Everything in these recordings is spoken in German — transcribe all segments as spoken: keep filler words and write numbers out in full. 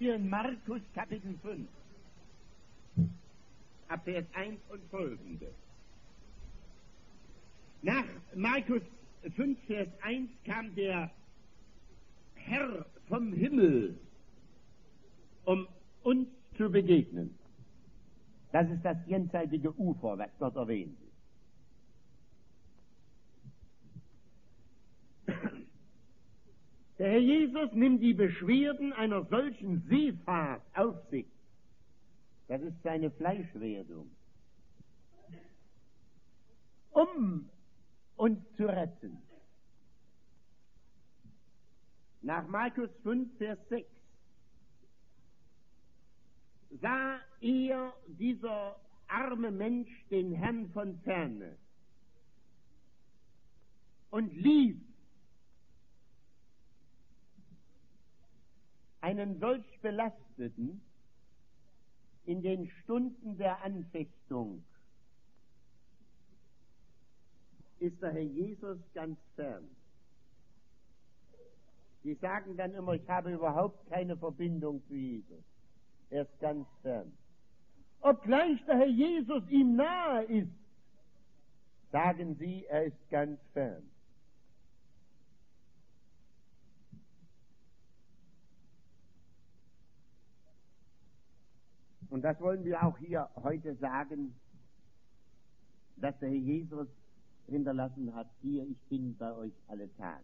wir in Markus Kapitel fünf, ab Vers eins und folgende. Nach Markus fünf, Vers eins kam der Herr vom Himmel, um uns zu begegnen. Das ist das jenseitige Ufer, was dort erwähnt ist. Der Herr Jesus nimmt die Beschwerden einer solchen Seefahrt auf sich. Das ist seine Fleischwerdung, um uns zu retten. Nach Markus fünf, Vers sechs sah er, dieser arme Mensch, den Herrn von ferne und lief einen solch Belasteten in den Stunden der Anfechtung, ist der Herr Jesus ganz fern. Die sagen dann immer, ich habe überhaupt keine Verbindung zu Jesus. Er ist ganz fern. Obgleich der Herr Jesus ihm nahe ist, sagen sie, er ist ganz fern. Und das wollen wir auch hier heute sagen, dass der Herr Jesus hinterlassen hat, hier, ich bin bei euch alle Tage.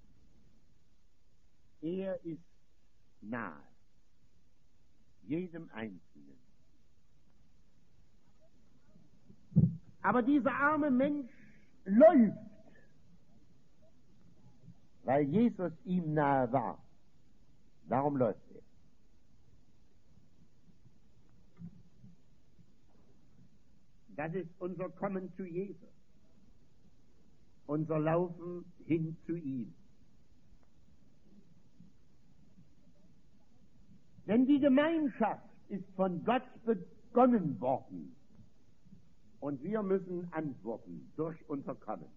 Er ist nahe, jedem Einzelnen. Aber dieser arme Mensch läuft, weil Jesus ihm nahe war. Darum läuft er. Das ist unser Kommen zu Jesus, unser Laufen hin zu ihm. Denn die Gemeinschaft ist von Gott begonnen worden und wir müssen antworten durch unser Kommen.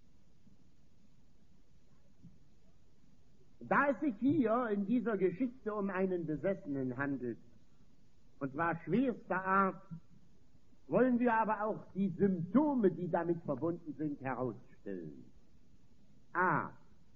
Da es sich hier in dieser Geschichte um einen Besessenen handelt, und zwar schwerster Art, wollen wir aber auch die Symptome, die damit verbunden sind, herausstellen. A.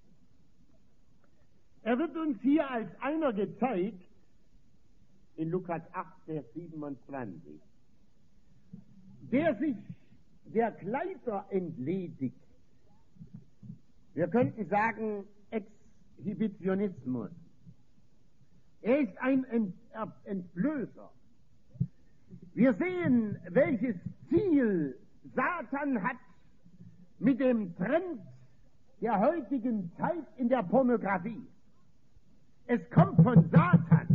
Er wird uns hier als einer gezeigt, in Lukas acht, Vers siebenundzwanzig, der sich der Kleider entledigt. Wir könnten sagen, Exhibitionismus. Er ist ein Ent- Entblößer. Wir sehen, welches Ziel Satan hat mit dem Trend der heutigen Zeit in der Pornografie. Es kommt von Satan.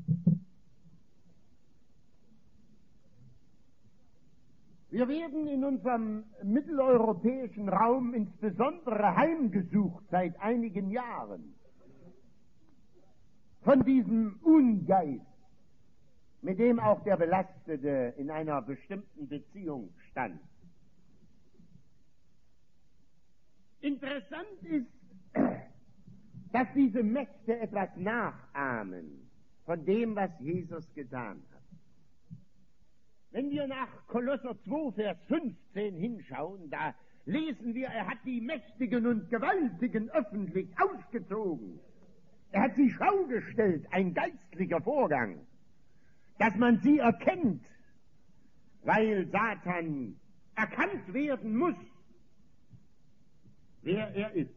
Wir werden in unserem mitteleuropäischen Raum insbesondere heimgesucht seit einigen Jahren von diesem Ungeist, mit dem auch der Belastete in einer bestimmten Beziehung stand. Interessant ist, dass diese Mächte etwas nachahmen von dem, was Jesus getan hat. Wenn wir nach Kolosser zwei, Vers fünfzehn hinschauen, da lesen wir, er hat die Mächtigen und Gewaltigen öffentlich ausgezogen. Er hat sie Schau gestellt, ein geistlicher Vorgang, dass man sie erkennt, weil Satan erkannt werden muss, wer er ist.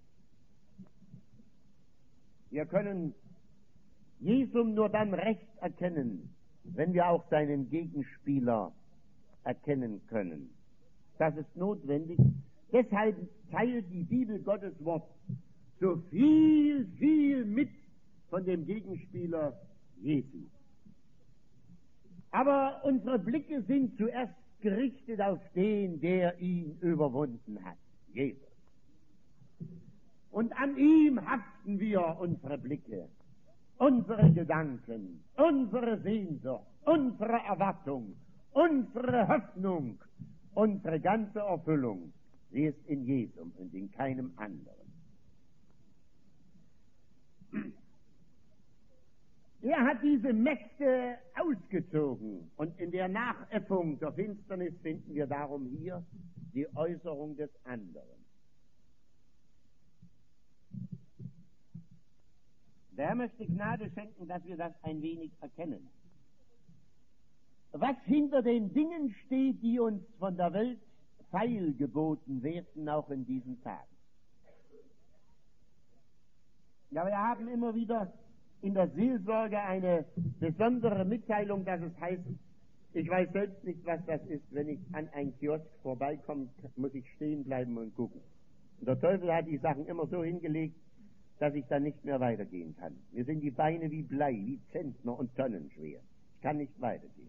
Wir können Jesum nur dann recht erkennen, wenn wir auch seinen Gegenspieler erkennen können. Das ist notwendig. Deshalb teilt die Bibel Gottes Wort so viel, viel mit von dem Gegenspieler Jesu. Aber unsere Blicke sind zuerst gerichtet auf den, der ihn überwunden hat, Jesus. Und an ihm haften wir unsere Blicke, unsere Gedanken, unsere Sehnsucht, unsere Erwartung, unsere Hoffnung, unsere ganze Erfüllung. Sie ist in Jesum und in keinem anderen. Er hat diese Mächte ausgezogen und in der Nachäffung der Finsternis finden wir darum hier die Äußerung des anderen. Der Herr möchte Gnade schenken, dass wir das ein wenig erkennen. Was hinter den Dingen steht, die uns von der Welt feilgeboten werden, auch in diesen Tagen. Ja, wir haben immer wieder in der Seelsorge eine besondere Mitteilung, dass es heißt, ich weiß selbst nicht, was das ist, wenn ich an einen Kiosk vorbeikomme, muss ich stehen bleiben und gucken. Und der Teufel hat die Sachen immer so hingelegt, dass ich dann nicht mehr weitergehen kann. Mir sind die Beine wie Blei, wie Zentner und Tonnen schwer. Ich kann nicht weitergehen.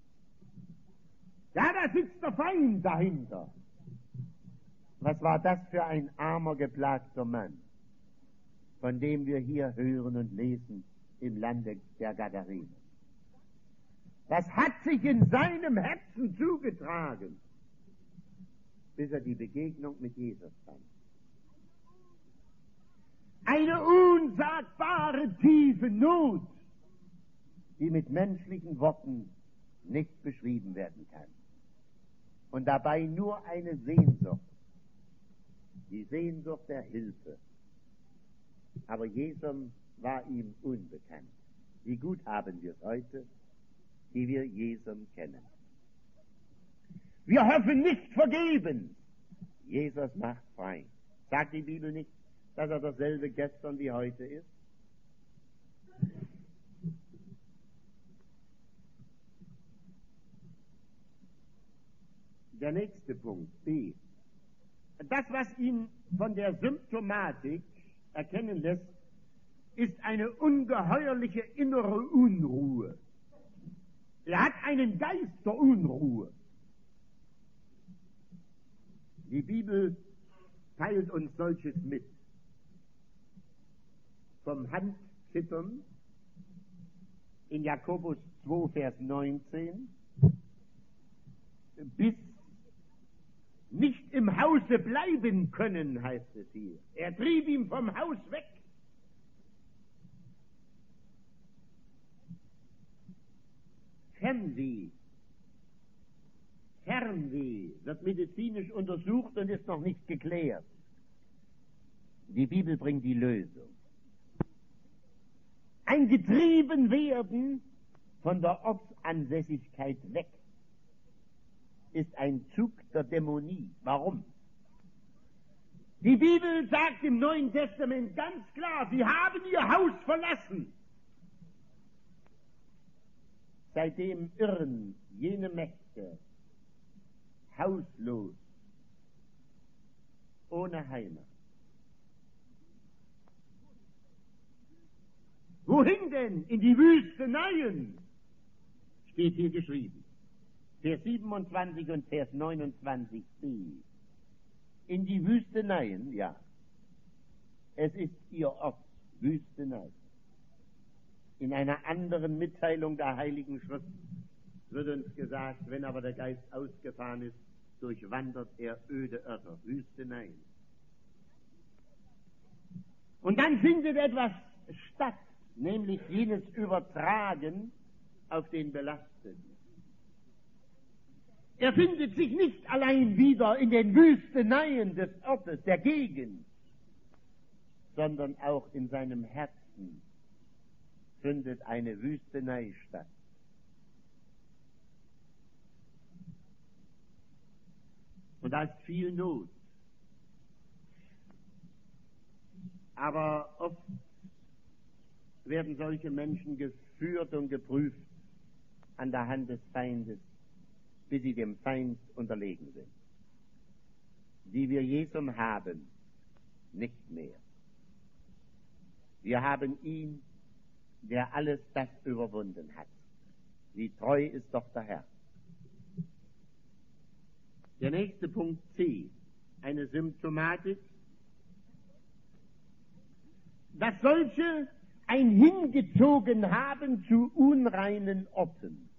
Ja, da sitzt der Feind dahinter. Was war das für ein armer, geplagter Mann, von dem wir hier hören und lesen im Lande der Gadarenen? Was hat sich in seinem Herzen zugetragen, bis er die Begegnung mit Jesus fand? Eine unsagbare tiefe Not, die mit menschlichen Worten nicht beschrieben werden kann. Und dabei nur eine Sehnsucht, die Sehnsucht der Hilfe. Aber Jesus war ihm unbekannt. Wie gut haben wir es heute, die wir Jesus kennen. Wir hoffen nicht vergebens. Jesus macht frei. Sagt die Bibel nicht, dass er dasselbe gestern wie heute ist? Der nächste Punkt, B. Das, was ihn von der Symptomatik erkennen lässt, ist eine ungeheuerliche innere Unruhe. Er hat einen Geist der Unruhe. Die Bibel teilt uns solches mit. Vom Handzittern in Jakobus zwei, Vers neunzehn bis nicht im Hause bleiben können, heißt es hier. Er trieb ihn vom Haus weg. Fernweh. Fernweh wird medizinisch untersucht und ist noch nicht geklärt. Die Bibel bringt die Lösung. Ein Getriebenwerden von der Ortsansässigkeit weg ist ein Zug der Dämonie. Warum? Die Bibel sagt im Neuen Testament ganz klar, sie haben ihr Haus verlassen. Seitdem irren jene Mächte hauslos, ohne Heimat. Wohin denn? In die Wüsteneien, steht hier geschrieben. Vers siebenundzwanzig und Vers neunundzwanzig b. In die Wüsteneien, ja. Es ist ihr Ort, Wüstenei. In einer anderen Mitteilung der Heiligen Schrift wird uns gesagt, wenn aber der Geist ausgefahren ist, durchwandert er öde Örter, Wüsteneien. Und dann findet etwas statt, nämlich jenes Übertragen auf den Belasteten. Er findet sich nicht allein wieder in den Wüsteneien des Ortes, der Gegend, sondern auch in seinem Herzen findet eine Wüstenei statt. Und da ist viel Not. Aber oft werden solche Menschen geführt und geprüft an der Hand des Feindes, bis sie dem Feind unterlegen sind. Die wir Jesum haben, nicht mehr. Wir haben ihn, der alles das überwunden hat. Wie treu ist doch der Herr. Der nächste Punkt C, eine Symptomatik, dass solche ein hingezogen haben zu unreinen Orten.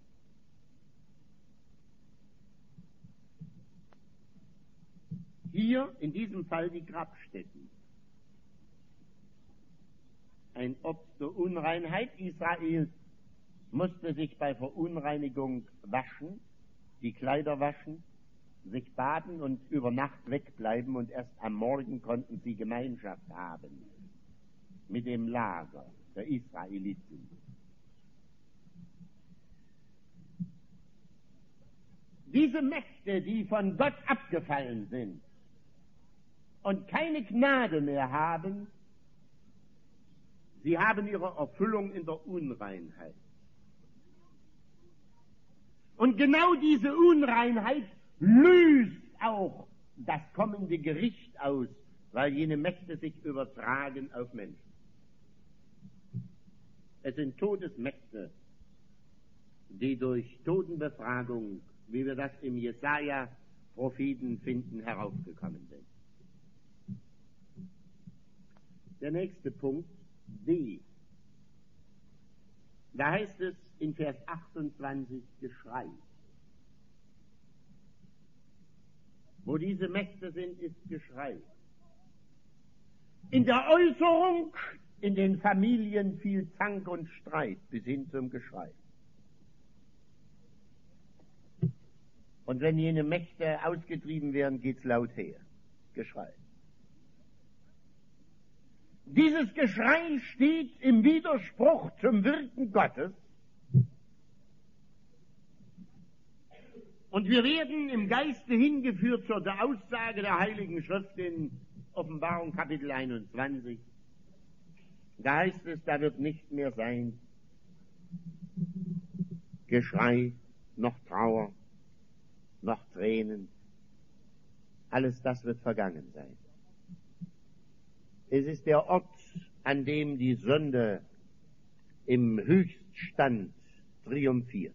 Hier in diesem Fall die Grabstätten. ein Ort der Unreinheit. Israel musste sich bei Verunreinigung waschen, die Kleider waschen, sich baden und über Nacht wegbleiben, und erst am Morgen konnten sie Gemeinschaft haben mit dem Lager der Israeliten. Diese Mächte, die von Gott abgefallen sind und keine Gnade mehr haben, sie haben ihre Erfüllung in der Unreinheit. Und genau diese Unreinheit löst auch das kommende Gericht aus, weil jene Mächte sich übertragen auf Menschen. Es sind Todesmächte, die durch Totenbefragung, wie wir das im Jesaja-Propheten finden, heraufgekommen sind. Der nächste Punkt, D. Da heißt es in Vers achtundzwanzig, Geschrei. Wo diese Mächte sind, ist Geschrei. In der Äußerung, in den Familien viel Zank und Streit, bis hin zum Geschrei. Und wenn jene Mächte ausgetrieben werden, geht's laut her. Geschrei. Dieses Geschrei steht im Widerspruch zum Wirken Gottes. Und wir werden im Geiste hingeführt zur Aussage der Heiligen Schrift in Offenbarung Kapitel einundzwanzig. Da heißt es, da wird nicht mehr sein Geschrei, noch Trauer, noch Tränen. Alles das wird vergangen sein. Es ist der Ort, an dem die Sünde im Höchststand triumphiert.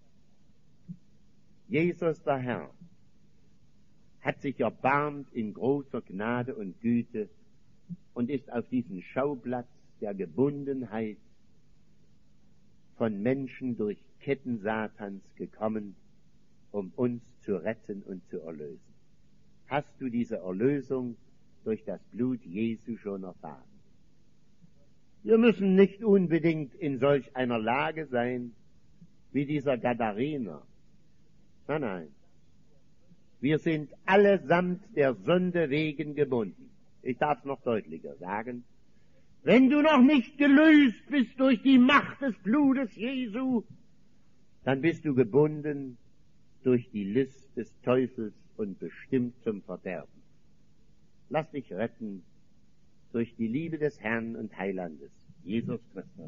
Jesus, der Herr, hat sich erbarmt in großer Gnade und Güte und ist auf diesen Schauplatz der Gebundenheit von Menschen durch Ketten Satans gekommen, um uns zu retten und zu erlösen. Hast du diese Erlösung durch das Blut Jesu schon erfahren? Wir müssen nicht unbedingt in solch einer Lage sein wie dieser Gadarener. Nein, nein. Wir sind allesamt der Sünde wegen gebunden. Ich darf es noch deutlicher sagen. Wenn du noch nicht gelöst bist durch die Macht des Blutes Jesu, dann bist du gebunden durch die List des Teufels und bestimmt zum Verderben. Lass dich retten durch die Liebe des Herrn und Heilandes, Jesus Christus.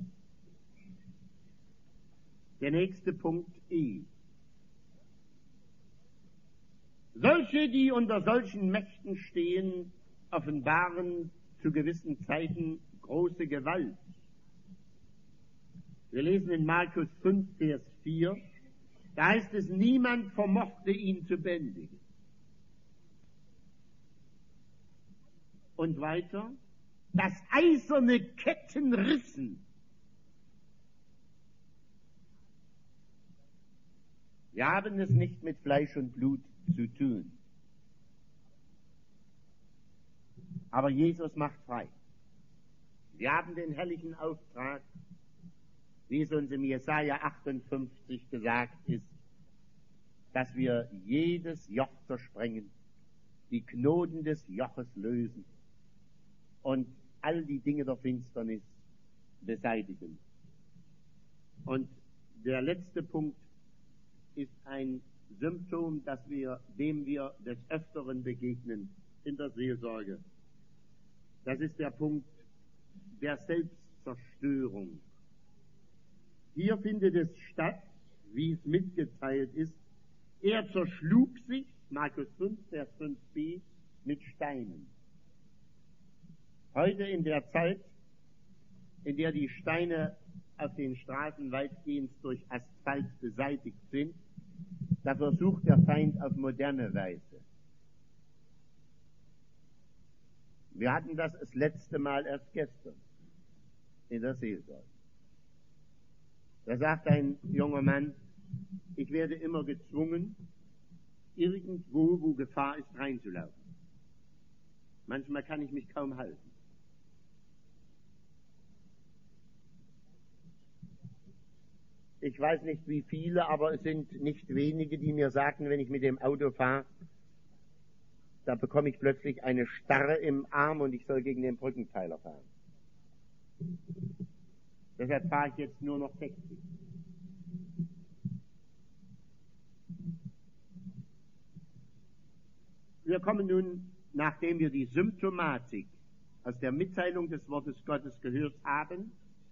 Der nächste Punkt, E. Solche, die unter solchen Mächten stehen, offenbaren zu gewissen Zeiten große Gewalt. Wir lesen in Markus fünf, Vers vier, da heißt es, niemand vermochte ihn zu bändigen. Und weiter, dass eiserne Ketten rissen. Wir haben es nicht mit Fleisch und Blut zu tun. Aber Jesus macht frei. Wir haben den herrlichen Auftrag, wie es uns im Jesaja achtundfünfzig gesagt ist, dass wir jedes Joch zersprengen, die Knoten des Joches lösen und all die Dinge der Finsternis beseitigen. Und der letzte Punkt ist ein Symptom, dass wir, dem wir des Öfteren begegnen in der Seelsorge. Das ist der Punkt der Selbstzerstörung. Hier findet es statt, wie es mitgeteilt ist. Er zerschlug sich, Markus fünf, Vers fünf b, mit Steinen. Heute in der Zeit, in der die Steine auf den Straßen weitgehend durch Asphalt beseitigt sind, da versucht der Feind auf moderne Weise. Wir hatten das das letzte Mal erst gestern in der Seelsorge. Da sagt ein junger Mann, ich werde immer gezwungen, irgendwo, wo Gefahr ist, reinzulaufen. Manchmal kann ich mich kaum halten. Ich weiß nicht wie viele, aber es sind nicht wenige, die mir sagten, wenn ich mit dem Auto fahre, da bekomme ich plötzlich eine Starre im Arm und ich soll gegen den Brückenpfeiler fahren. Deshalb fahre ich jetzt nur noch sechzig. Wir kommen nun, nachdem wir die Symptomatik aus der Mitteilung des Wortes Gottes gehört haben,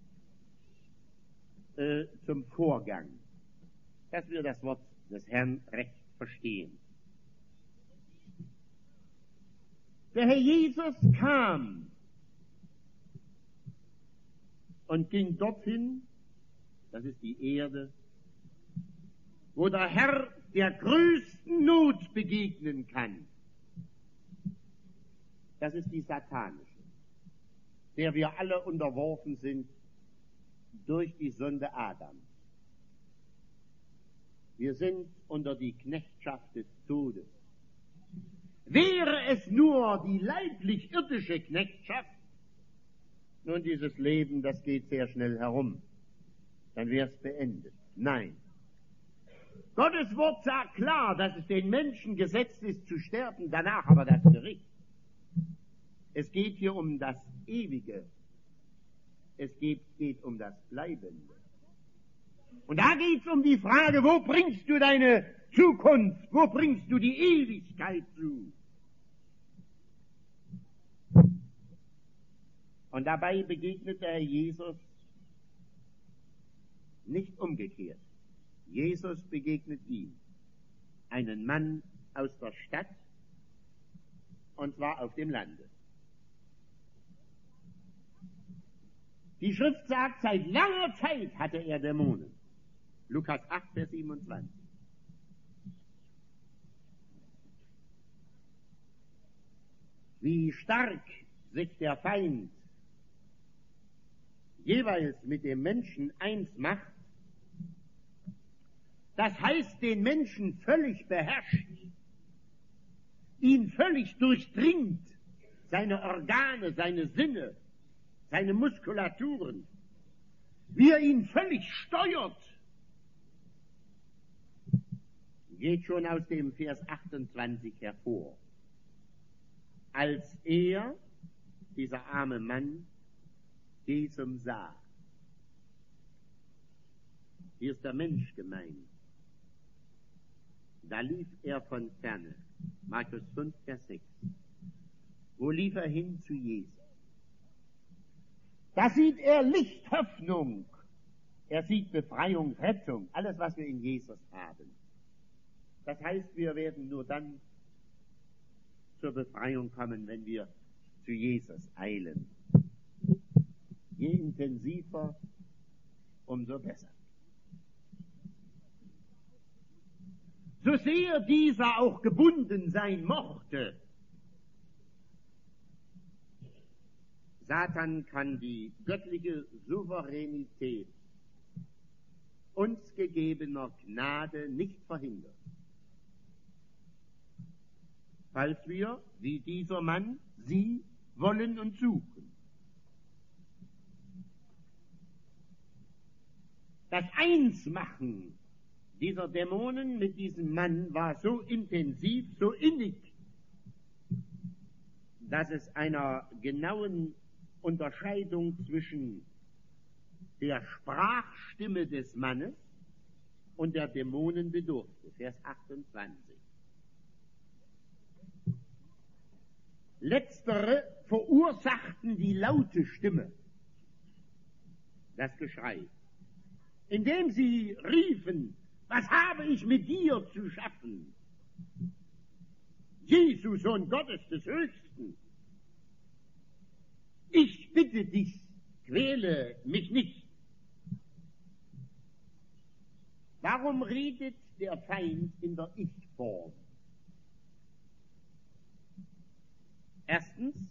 äh, zum Vorgang, dass wir das Wort des Herrn recht verstehen. Der Herr Jesus kam und ging dorthin, das ist die Erde, wo der Herr der größten Not begegnen kann. Das ist die satanische, der wir alle unterworfen sind durch die Sünde Adams. Wir sind unter die Knechtschaft des Todes. Wäre es nur die leiblich-irdische Knechtschaft, nun dieses Leben, das geht sehr schnell herum, dann wäre es beendet. Nein. Gottes Wort sagt klar, dass es den Menschen gesetzt ist zu sterben, danach aber das Gericht. Es geht hier um das Ewige. Es geht, geht um das Bleibende. Und da geht es um die Frage, wo bringst du deine Zukunft, wo bringst du die Ewigkeit zu? Und dabei begegnet der Herr Jesus nicht umgekehrt. Jesus begegnet ihm, einen Mann aus der Stadt, und zwar auf dem Lande. Die Schrift sagt, seit langer Zeit hatte er Dämonen. Lukas acht, Vers siebenundzwanzig. Wie stark sich der Feind jeweils mit dem Menschen eins macht, das heißt, den Menschen völlig beherrscht, ihn völlig durchdringt, seine Organe, seine Sinne, seine Muskulaturen, wie er ihn völlig steuert, geht schon aus dem Vers achtundzwanzig hervor. Als er, dieser arme Mann, diesem sah. Hier ist der Mensch gemeint. Da lief er von ferne. Markus fünf, Vers sechs. Wo lief er hin? Zu Jesus. Da sieht er Licht, Hoffnung. Er sieht Befreiung, Rettung, alles, was wir in Jesus haben. Das heißt, wir werden nur dann zur Befreiung kommen, wenn wir zu Jesus eilen. Je intensiver, umso besser. So sehr dieser auch gebunden sein mochte, Satan kann die göttliche Souveränität uns gegebener Gnade nicht verhindern. Falls wir, wie dieser Mann, sie wollen und suchen. Das Einsmachen dieser Dämonen mit diesem Mann war so intensiv, so innig, dass es einer genauen Unterscheidung zwischen der Sprachstimme des Mannes und der Dämonen bedurfte. Vers achtundzwanzig. Letztere verursachten die laute Stimme, das Geschrei, indem sie riefen: Was habe ich mit dir zu schaffen? Jesus, Sohn Gottes des Höchsten, ich bitte dich, quäle mich nicht. Warum redet der Feind in der Ich-Form? Erstens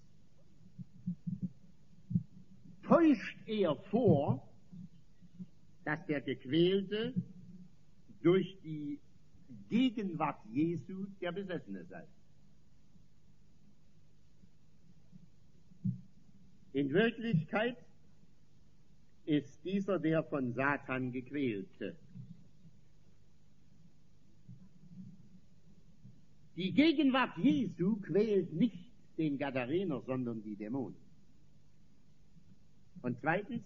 täuscht er vor, dass der Gequälte durch die Gegenwart Jesu der Besessene sei. In Wirklichkeit ist dieser der von Satan gequälte. Die Gegenwart Jesu quält nicht den Gadarener, sondern die Dämonen. Und zweitens,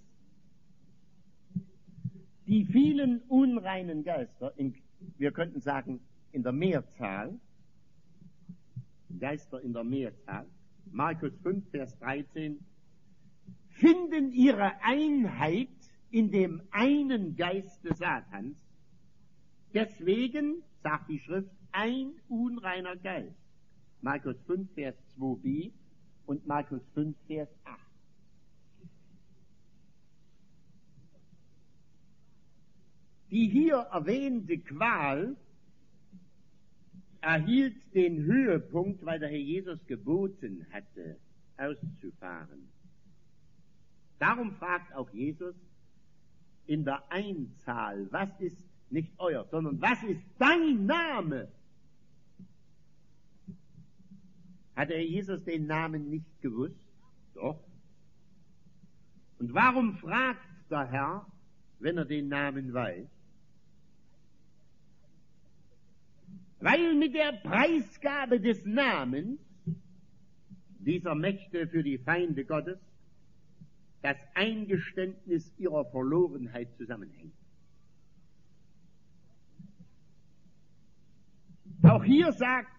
die vielen unreinen Geister, in, wir könnten sagen in der Mehrzahl, Geister in der Mehrzahl, Markus fünf, Vers dreizehn, finden ihre Einheit in dem einen Geiste Satans. Deswegen, sagt die Schrift, ein unreiner Geist. Markus fünf, Vers zwei b und Markus fünf, Vers acht. Die hier erwähnte Qual erhielt den Höhepunkt, weil der Herr Jesus geboten hatte, auszufahren. Darum fragt auch Jesus in der Einzahl, was ist nicht euer, sondern was ist dein Name? Hat der Herr Jesus den Namen nicht gewusst? Doch. Und warum fragt der Herr, wenn er den Namen weiß? Weil mit der Preisgabe des Namens dieser Mächte für die Feinde Gottes das Eingeständnis ihrer Verlorenheit zusammenhängt. Auch hier sagt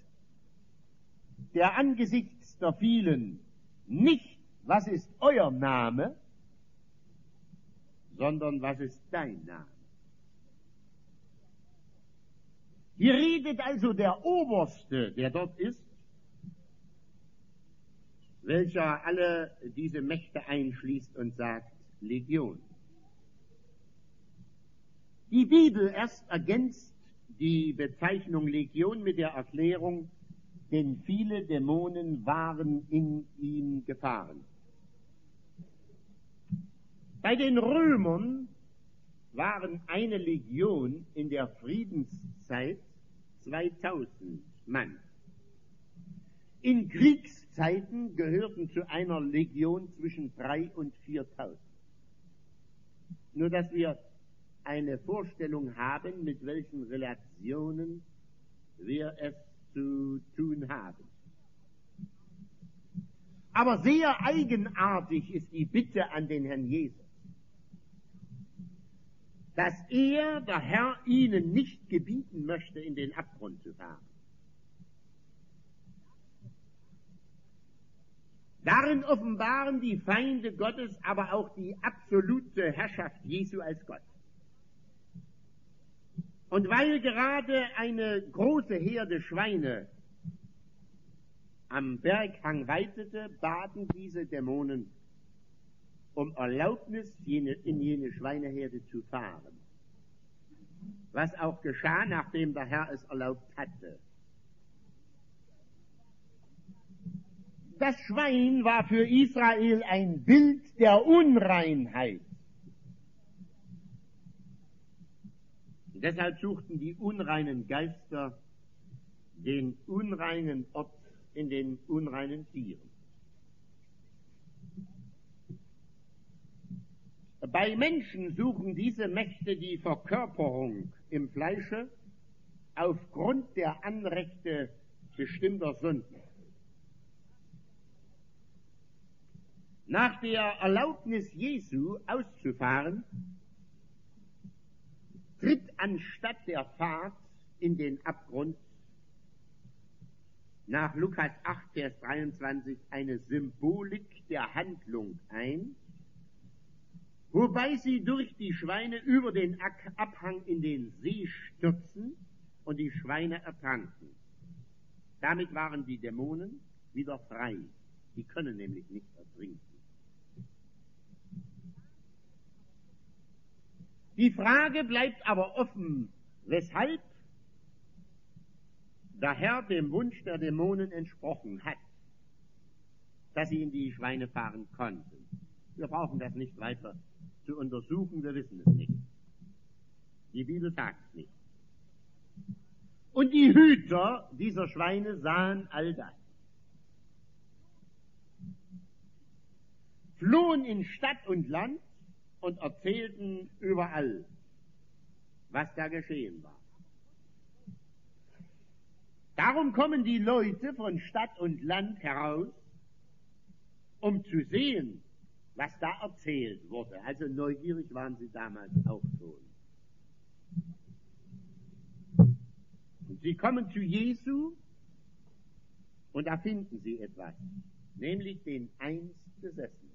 der angesichts der vielen nicht, was ist euer Name, sondern was ist dein Name. Hier redet also der Oberste, der dort ist, welcher alle diese Mächte einschließt und sagt, Legion. Die Bibel erst ergänzt die Bezeichnung Legion mit der Erklärung, denn viele Dämonen waren in ihm gefahren. Bei den Römern waren eine Legion in der Friedenszeit zweitausend Mann. In Kriegszeiten gehörten zu einer Legion zwischen drei und viertausend. Nur dass wir eine Vorstellung haben, mit welchen Relationen wir es zu tun haben. Aber sehr eigenartig ist die Bitte an den Herrn Jesus, dass er, der Herr, ihnen nicht gebieten möchte, in den Abgrund zu fahren. Darin offenbaren die Feinde Gottes aber auch die absolute Herrschaft Jesu als Gott. Und weil gerade eine große Herde Schweine am Berghang weidete, baten diese Dämonen um Erlaubnis, jene, in jene Schweineherde zu fahren. Was auch geschah, nachdem der Herr es erlaubt hatte. Das Schwein war für Israel ein Bild der Unreinheit. Und deshalb suchten die unreinen Geister den unreinen Ort in den unreinen Tieren. Bei Menschen suchen diese Mächte die Verkörperung im Fleische aufgrund der Anrechte bestimmter Sünden. Nach der Erlaubnis Jesu auszufahren, tritt anstatt der Fahrt in den Abgrund nach Lukas acht, Vers dreiundzwanzig eine Symbolik der Handlung ein, wobei sie durch die Schweine über den Abhang in den See stürzen und die Schweine ertranken. Damit waren die Dämonen wieder frei. Die können nämlich nicht ertrinken. Die Frage bleibt aber offen, weshalb der Herr dem Wunsch der Dämonen entsprochen hat, dass sie in die Schweine fahren konnten. Wir brauchen das nicht weiter zu untersuchen, wir wissen es nicht. Die Bibel sagt es nicht. Und die Hüter dieser Schweine sahen all das. Flohen in Stadt und Land und erzählten überall, was da geschehen war. Darum kommen die Leute von Stadt und Land heraus, um zu sehen, was da erzählt wurde. Also neugierig waren sie damals auch schon. Und sie kommen zu Jesu und da finden sie etwas, nämlich den einst Besessenen.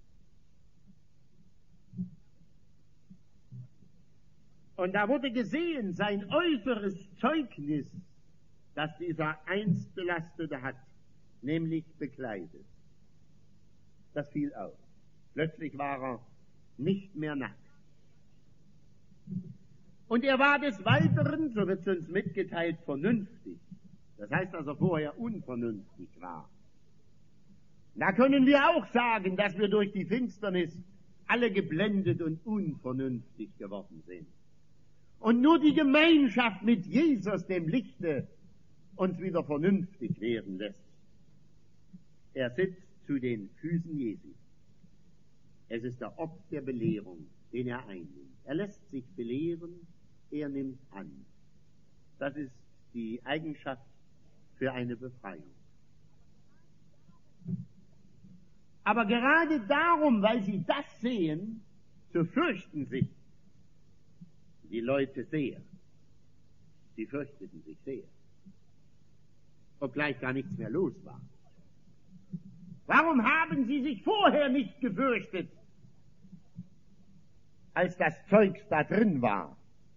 Und da wurde gesehen sein äußeres Zeugnis, das dieser einst Belastete hat, nämlich bekleidet. Das fiel auf. Plötzlich war er nicht mehr nackt. Und er war des Weiteren, so wird es uns mitgeteilt, vernünftig. Das heißt, dass er vorher unvernünftig war. Da können wir auch sagen, dass wir durch die Finsternis alle geblendet und unvernünftig geworden sind. Und nur die Gemeinschaft mit Jesus, dem Lichte, uns wieder vernünftig werden lässt. Er sitzt zu den Füßen Jesu. Es ist der Ort der Belehrung, den er einnimmt. Er lässt sich belehren, er nimmt an. Das ist die Eigenschaft für eine Befreiung. Aber gerade darum, weil sie das sehen, so fürchten sich die Leute sehr. Sie fürchteten sich sehr, obgleich gar nichts mehr los war. Warum haben sie sich vorher nicht gefürchtet, als das Zeugs da drin war?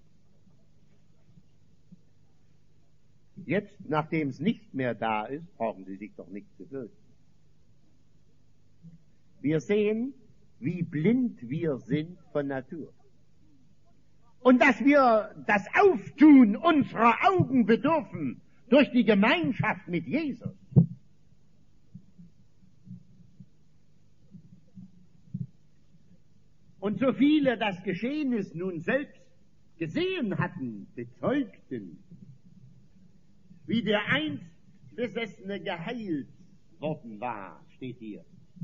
Jetzt, nachdem es nicht mehr da ist, brauchen sie sich doch nicht zu fürchten. Wir sehen, wie blind wir sind von Natur. Und dass wir das Auftun unserer Augen bedürfen durch die Gemeinschaft mit Jesus. Und so viele das Geschehnis nun selbst gesehen hatten, bezeugten, wie der einst Besessene geheilt worden war, steht hier.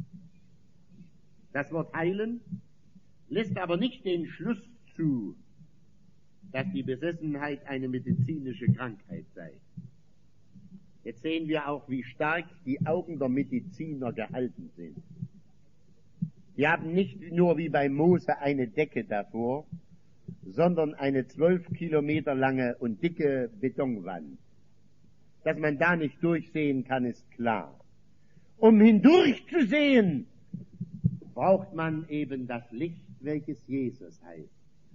Das Wort heilen lässt aber nicht den Schluss zu, dass die Besessenheit eine medizinische Krankheit sei. Jetzt sehen wir auch, wie stark die Augen der Mediziner gehalten sind. Die haben nicht nur wie bei Mose eine Decke davor, sondern eine zwölf Kilometer lange und dicke Betonwand. Dass man da nicht durchsehen kann, ist klar. Um hindurchzusehen, braucht man eben das Licht, welches Jesus heißt.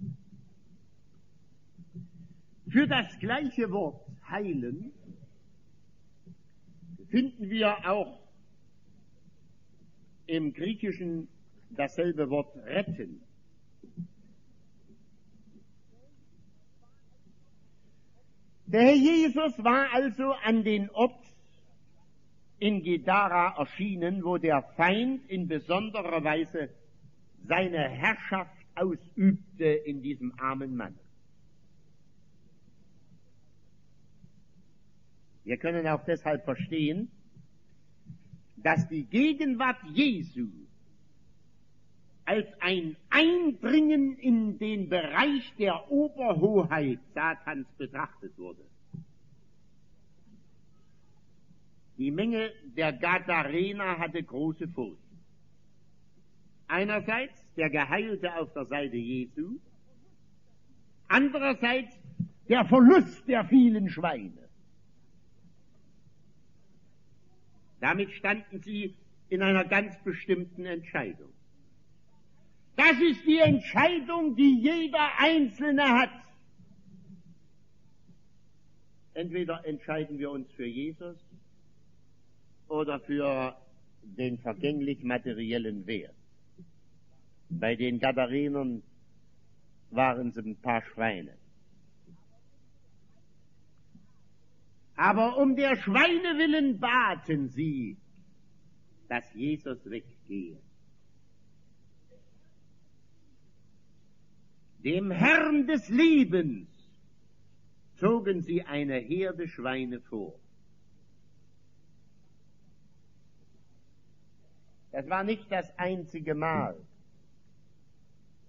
Für das gleiche Wort heilen finden wir auch im Griechischen dasselbe Wort retten. Der Herr Jesus war also an den Ort in Gedara erschienen, wo der Feind in besonderer Weise seine Herrschaft ausübte in diesem armen Mann. Wir können auch deshalb verstehen, dass die Gegenwart Jesu als ein Eindringen in den Bereich der Oberhoheit Satans betrachtet wurde. Die Menge der Gadarener hatte große Furcht. Einerseits der Geheilte auf der Seite Jesu, andererseits der Verlust der vielen Schweine. Damit standen sie in einer ganz bestimmten Entscheidung. Das ist die Entscheidung, die jeder Einzelne hat. Entweder entscheiden wir uns für Jesus oder für den vergänglich materiellen Wert. Bei den Gadarenern waren es ein paar Schweine. Aber um der Schweine willen baten sie, dass Jesus weggehe. Dem Herrn des Lebens zogen sie eine Herde Schweine vor. Das war nicht das einzige Mal,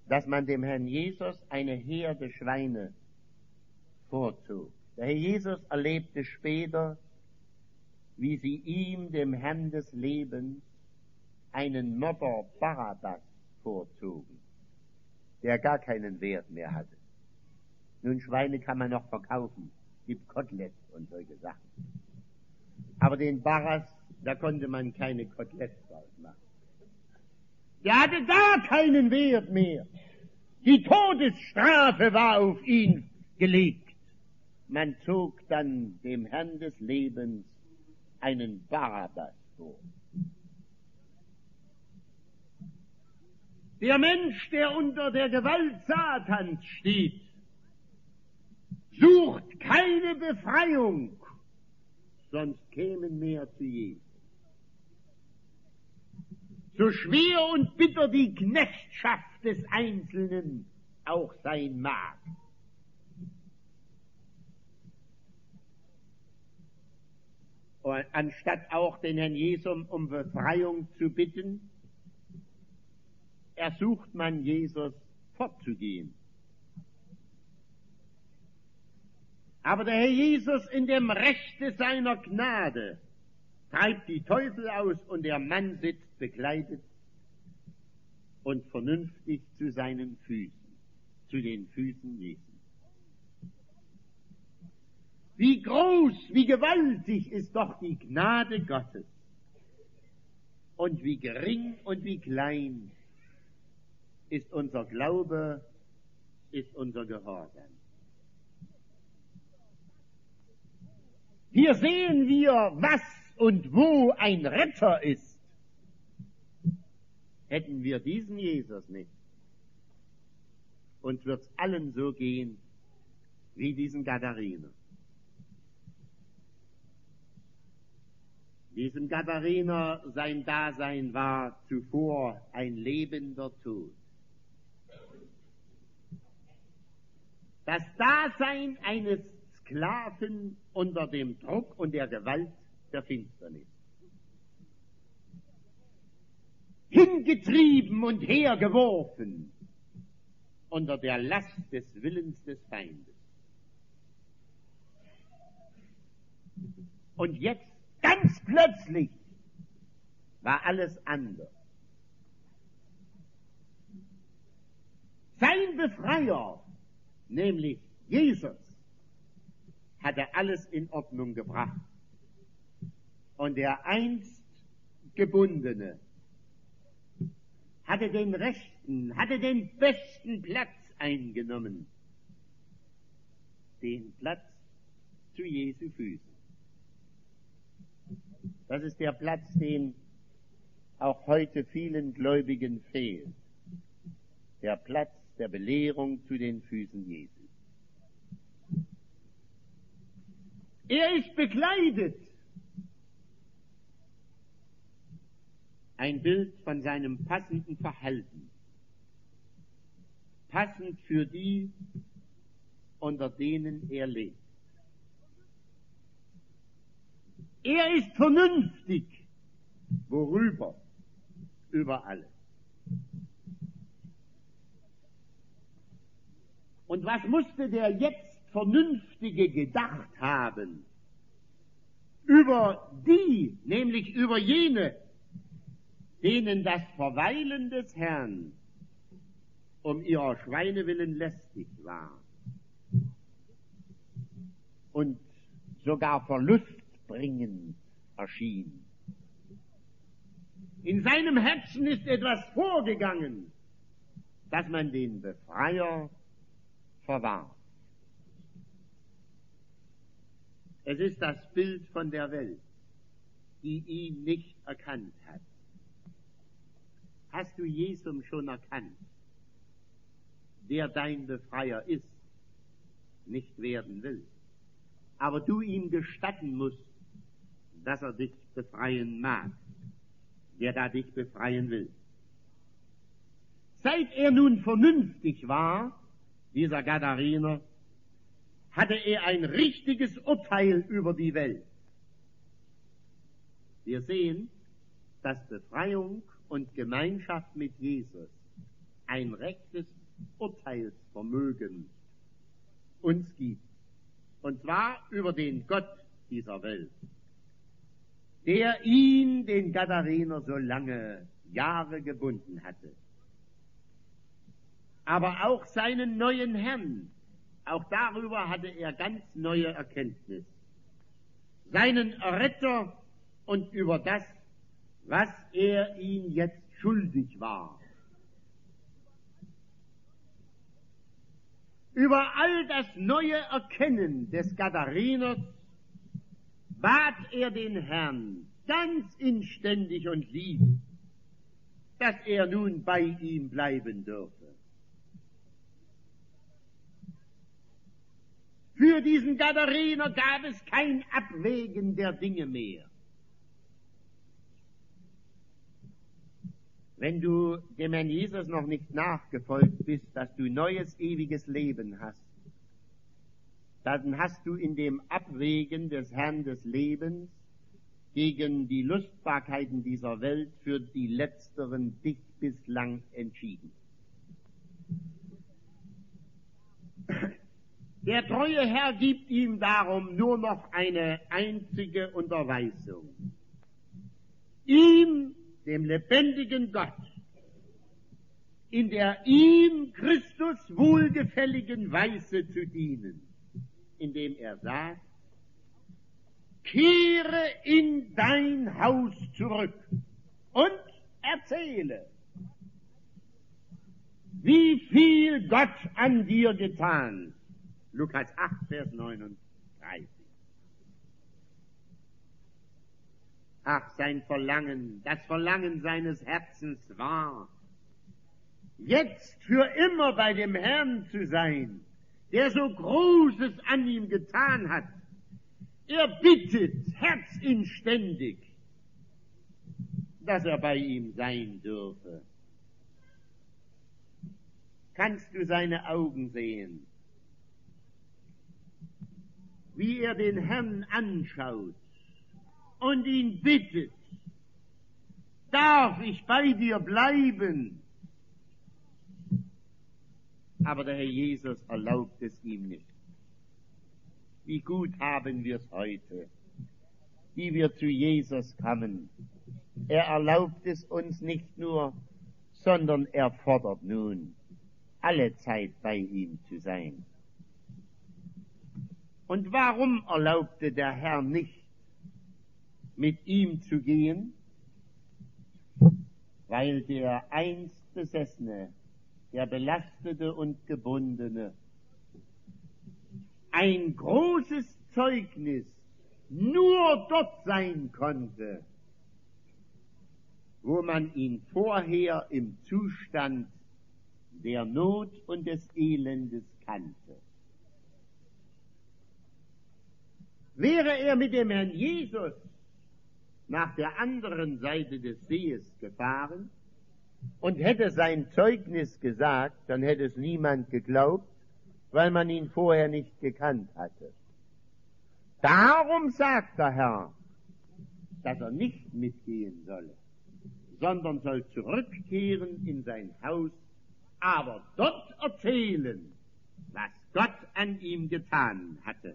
dass man dem Herrn Jesus eine Herde Schweine vorzog. Der Herr Jesus erlebte später, wie sie ihm, dem Herrn des Lebens, einen Mörder Barabbas vorzogen, der gar keinen Wert mehr hatte. Nun, Schweine kann man noch verkaufen, gibt Koteletts und solche Sachen. Aber den Barabbas, da konnte man keine Koteletts draus machen. Der hatte gar keinen Wert mehr. Die Todesstrafe war auf ihn gelegt. Man zog dann dem Herrn des Lebens einen Barabbas vor. Der Mensch, der unter der Gewalt Satans steht, sucht keine Befreiung, sonst kämen mehr zu Jesus. So schwer und bitter die Knechtschaft des Einzelnen auch sein mag. Und anstatt auch den Herrn Jesus um Befreiung zu bitten, ersucht man Jesus fortzugehen. Aber der Herr Jesus in dem Rechte seiner Gnade treibt die Teufel aus und der Mann sitzt bekleidet und vernünftig zu seinen Füßen, zu den Füßen Jesu. Wie groß, wie gewaltig ist doch die Gnade Gottes und wie gering und wie klein ist unser Glaube, ist unser Gehorsam. Hier sehen wir, was und wo ein Retter ist. Hätten wir diesen Jesus nicht, uns wird's allen so gehen wie diesen Gadariner. Diesem Gadariner sein Dasein war zuvor ein lebender Tod. Das Dasein eines Sklaven unter dem Druck und der Gewalt der Finsternis. Hingetrieben und hergeworfen unter der Last des Willens des Feindes. Und jetzt ganz plötzlich war alles anders. Sein Befreier, nämlich Jesus, hatte alles in Ordnung gebracht. Und der einst Gebundene hatte den rechten, hatte den besten Platz eingenommen. Den Platz zu Jesu Füßen. Das ist der Platz, den auch heute vielen Gläubigen fehlt. Der Platz der Belehrung zu den Füßen Jesu. Er ist bekleidet. Ein Bild von seinem passenden Verhalten. Passend für die, unter denen er lebt. Er ist vernünftig. Worüber? Über alles. Und was musste der jetzt Vernünftige gedacht haben? Über die, nämlich über jene, denen das Verweilen des Herrn um ihrer Schweine willen lästig war und sogar verlustbringend erschien. In seinem Herzen ist etwas vorgegangen, dass man den Befreier verwarf. Es ist das Bild von der Welt, die ihn nicht erkannt hat. Hast du Jesum schon erkannt, der dein Befreier ist, nicht werden will, aber du ihm gestatten musst, dass er dich befreien mag, der da dich befreien will. Seit er nun vernünftig war, dieser Gadariner, hatte er ein richtiges Urteil über die Welt. Wir sehen, dass Befreiung und Gemeinschaft mit Jesus ein rechtes Urteilsvermögen uns gibt. Und zwar über den Gott dieser Welt, der ihn, den Gadarener, so lange Jahre gebunden hatte. Aber auch seinen neuen Herrn, auch darüber hatte er ganz neue Erkenntnis. Seinen Erretter und über das, was er ihm jetzt schuldig war. Über all das neue Erkennen des Gadareners bat er den Herrn ganz inständig und lieb, dass er nun bei ihm bleiben dürfe. Für diesen Gadarener gab es kein Abwägen der Dinge mehr. Wenn du dem Herrn Jesus noch nicht nachgefolgt bist, dass du neues, ewiges Leben hast, dann hast du in dem Abwägen des Herrn des Lebens gegen die Lustbarkeiten dieser Welt für die letzteren dich bislang entschieden. Der treue Herr gibt ihm darum nur noch eine einzige Unterweisung. Ihm, dem lebendigen Gott, in der ihm Christus wohlgefälligen Weise zu dienen, indem er sagt, kehre in dein Haus zurück und erzähle, wie viel Gott an dir getan. Lukas acht, Vers neununddreißig. Ach, sein Verlangen, das Verlangen seines Herzens war, jetzt für immer bei dem Herrn zu sein, der so Großes an ihm getan hat. Er bittet herzinständig, dass er bei ihm sein dürfe. Kannst du seine Augen sehen, wie er den Herrn anschaut und ihn bittet, darf ich bei dir bleiben? Aber der Herr Jesus erlaubt es ihm nicht. Wie gut haben wir es heute, die wir zu Jesus kommen. Er erlaubt es uns nicht nur, sondern er fordert nun, alle Zeit bei ihm zu sein. Und warum erlaubte der Herr nicht, mit ihm zu gehen? Weil der einst Besessene, der Belastete und Gebundene, ein großes Zeugnis nur dort sein konnte, wo man ihn vorher im Zustand der Not und des Elendes kannte. Wäre er mit dem Herrn Jesus nach der anderen Seite des Sees gefahren und hätte sein Zeugnis gesagt, dann hätte es niemand geglaubt, weil man ihn vorher nicht gekannt hatte. Darum sagt der Herr, dass er nicht mitgehen solle, sondern soll zurückkehren in sein Haus, aber dort erzählen, was Gott an ihm getan hatte.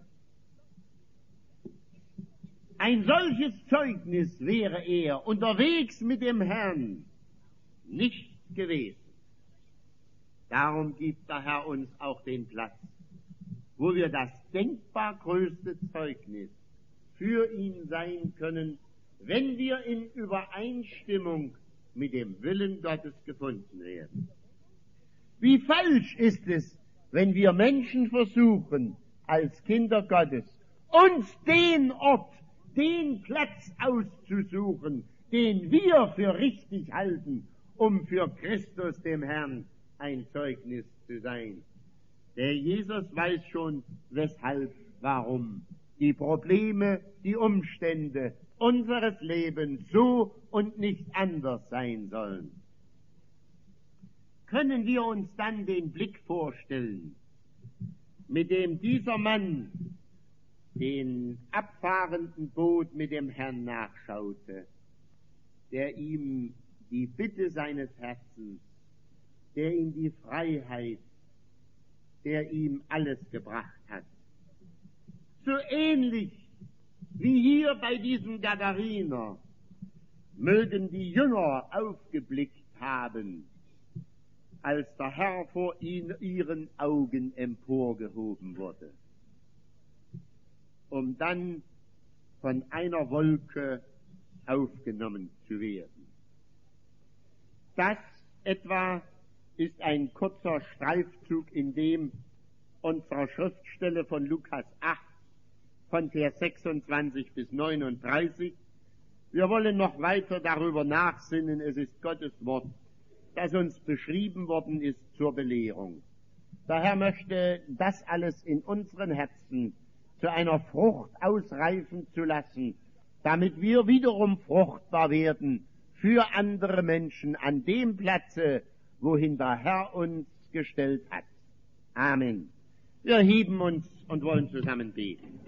Ein solches Zeugnis wäre er unterwegs mit dem Herrn nicht gewesen. Darum gibt der Herr uns auch den Platz, wo wir das denkbar größte Zeugnis für ihn sein können, wenn wir in Übereinstimmung mit dem Willen Gottes gefunden werden. Wie falsch ist es, wenn wir Menschen versuchen, als Kinder Gottes, uns den Ort, den Platz auszusuchen, den wir für richtig halten, um für Christus, dem Herrn, ein Zeugnis zu sein. Der Jesus weiß schon, weshalb, warum die Probleme, die Umstände unseres Lebens so und nicht anders sein sollen. Können wir uns dann den Blick vorstellen, mit dem dieser Mann den abfahrenden Boot mit dem Herrn nachschaute, der ihm die Bitte seines Herzens, der in die Freiheit, der ihm alles gebracht hat. So ähnlich wie hier bei diesem Gadariner mögen die Jünger aufgeblickt haben, als der Herr vor ihnen, ihren Augen emporgehoben wurde, um dann von einer Wolke aufgenommen zu werden. Das etwa ist ein kurzer Streifzug in dem unserer Schriftstelle von Lukas acht, von Vers sechsundzwanzig bis neununddreißig. Wir wollen noch weiter darüber nachsinnen. Es ist Gottes Wort, das uns beschrieben worden ist zur Belehrung. Der Herr möchte das alles in unseren Herzen zu einer Frucht ausreifen zu lassen, damit wir wiederum fruchtbar werden für andere Menschen an dem Platze, wohin der Herr uns gestellt hat. Amen. Wir heben uns und wollen zusammen beten.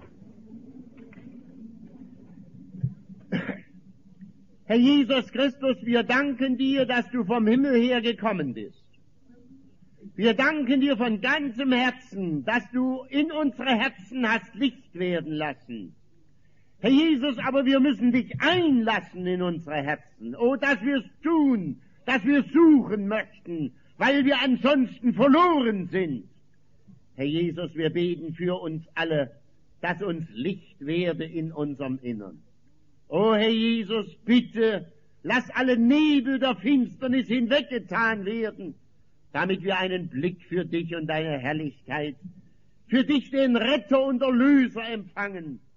Herr Jesus Christus, wir danken dir, dass du vom Himmel her gekommen bist. Wir danken dir von ganzem Herzen, dass du in unsere Herzen hast Licht werden lassen. Herr Jesus, aber wir müssen dich einlassen in unsere Herzen. Oh, dass wir es tun, dass wir suchen möchten, weil wir ansonsten verloren sind. Herr Jesus, wir beten für uns alle, dass uns Licht werde in unserem Innern. O Herr Jesus, bitte, lass alle Nebel der Finsternis hinweggetan werden, damit wir einen Blick für dich und deine Herrlichkeit, für dich den Retter und Erlöser empfangen,